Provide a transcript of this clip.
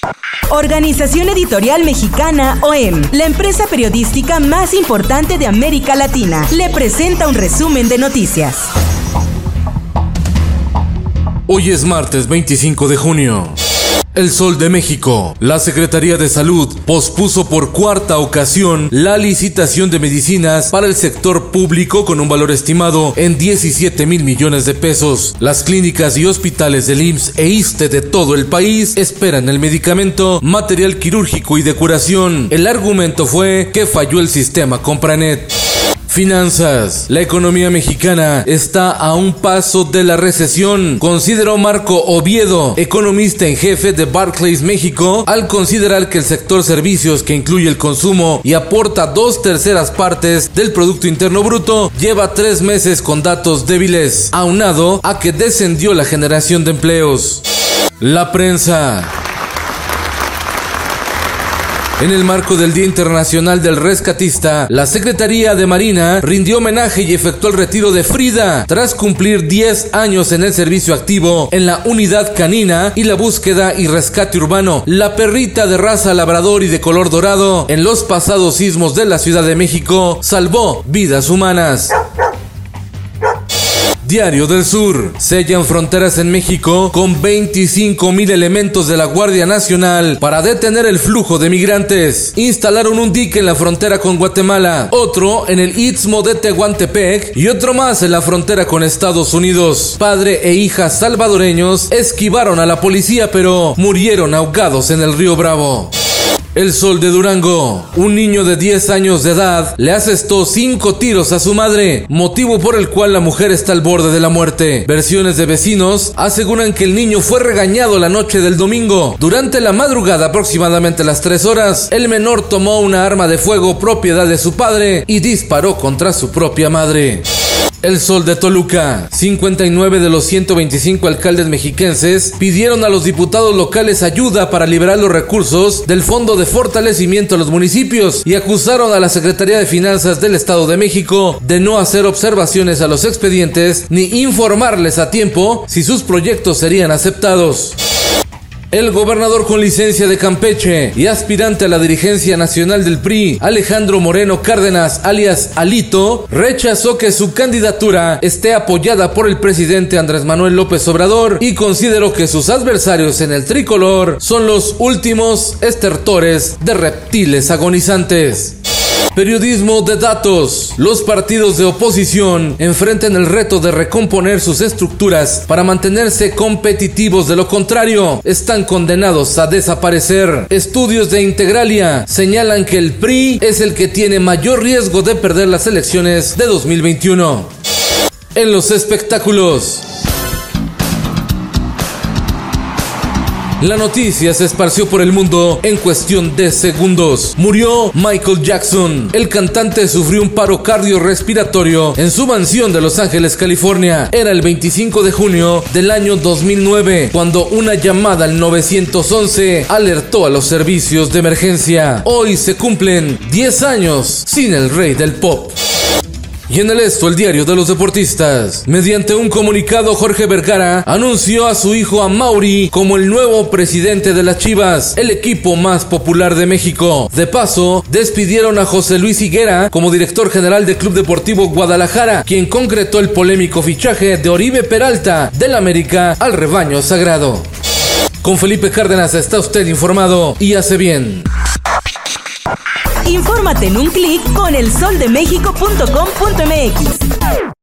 Organización Editorial Mexicana OEM, la empresa periodística más importante de América Latina, le presenta un resumen de noticias. Hoy es martes 25 de junio. El Sol de México. La Secretaría de Salud pospuso por cuarta ocasión la licitación de medicinas para el sector público con un valor estimado en 17,000 millones de pesos. Las clínicas y hospitales del IMSS e ISSSTE de todo el país esperan el medicamento, material quirúrgico y de curación. El argumento fue que falló el sistema Compranet. Finanzas. La economía mexicana está a un paso de la recesión, consideró Marco Oviedo, economista en jefe de Barclays México, al considerar que el sector servicios, que incluye el consumo y aporta 2/3 partes del Producto Interno Bruto, lleva 3 meses con datos débiles, aunado a que descendió la generación de empleos. La prensa. En el marco del Día Internacional del Rescatista, la Secretaría de Marina rindió homenaje y efectuó el retiro de Frida, tras cumplir 10 años en el servicio activo en la unidad canina y la búsqueda y rescate urbano. La perrita de raza labrador y de color dorado, en los pasados sismos de la Ciudad de México, salvó vidas humanas. Diario del Sur. Sellan fronteras en México con 25,000 elementos de la Guardia Nacional para detener el flujo de migrantes. Instalaron un dique en la frontera con Guatemala, otro en el Istmo de Tehuantepec y otro más en la frontera con Estados Unidos. Padre e hija salvadoreños esquivaron a la policía, pero murieron ahogados en el río Bravo. El Sol de Durango. Un niño de 10 años de edad le asestó 5 tiros a su madre, motivo por el cual la mujer está al borde de la muerte. Versiones de vecinos aseguran que el niño fue regañado la noche del domingo. Durante la madrugada, aproximadamente a las 3 horas, el menor tomó una arma de fuego propiedad de su padre y disparó contra su propia madre. El Sol de Toluca. 59 de los 125 alcaldes mexiquenses pidieron a los diputados locales ayuda para liberar los recursos del Fondo de Fortalecimiento a los municipios y acusaron a la Secretaría de Finanzas del Estado de México de no hacer observaciones a los expedientes ni informarles a tiempo si sus proyectos serían aceptados. El gobernador con licencia de Campeche y aspirante a la dirigencia nacional del PRI, Alejandro Moreno Cárdenas, alias Alito, rechazó que su candidatura esté apoyada por el presidente Andrés Manuel López Obrador y consideró que sus adversarios en el tricolor son los últimos estertores de reptiles agonizantes. Periodismo de datos. Los partidos de oposición enfrentan el reto de recomponer sus estructuras para mantenerse competitivos. De lo contrario, están condenados a desaparecer. Estudios de Integralia señalan que el PRI es el que tiene mayor riesgo de perder las elecciones de 2021. En los espectáculos. La noticia se esparció por el mundo en cuestión de segundos. Murió Michael Jackson. El cantante sufrió un paro cardiorrespiratorio en su mansión de Los Ángeles, California. Era el 25 de junio del año 2009, cuando una llamada al 911 alertó a los servicios de emergencia. Hoy se cumplen 10 años sin el rey del pop. Y en el Esto, el diario de los deportistas. Mediante un comunicado, Jorge Vergara anunció a su hijo Amaury como el nuevo presidente de las Chivas, el equipo más popular de México. De paso, despidieron a José Luis Higuera como director general del Club Deportivo Guadalajara, quien concretó el polémico fichaje de Oribe Peralta del América al rebaño sagrado. Con Felipe Cárdenas está usted informado y hace bien. Infórmate en un clic con elsoldemexico.com.mx.